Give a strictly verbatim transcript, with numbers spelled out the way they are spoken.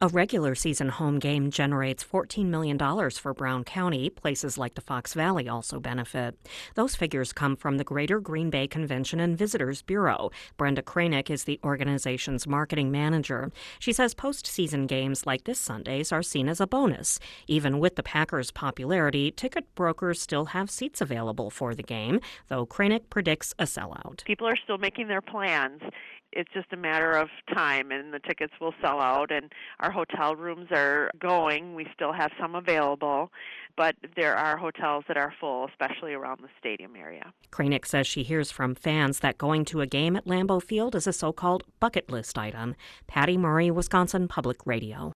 A regular season home game generates fourteen million dollars for Brown County. Places like the Fox Valley also benefit. Those figures come from the Greater Green Bay Convention and Visitors Bureau. Brenda Kranick is the organization's marketing manager. She says postseason games like this Sunday's are seen as a bonus. Even with the Packers' popularity, ticket brokers still have seats available for the game, though Kranick predicts a sellout. People are still making their plans. It's just a matter of time, and the tickets will sell out, and our hotel rooms are going. We still have some available, but there are hotels that are full, especially around the stadium area. Kranick says she hears from fans that going to a game at Lambeau Field is a so-called bucket list item. Patty Murray, Wisconsin Public Radio.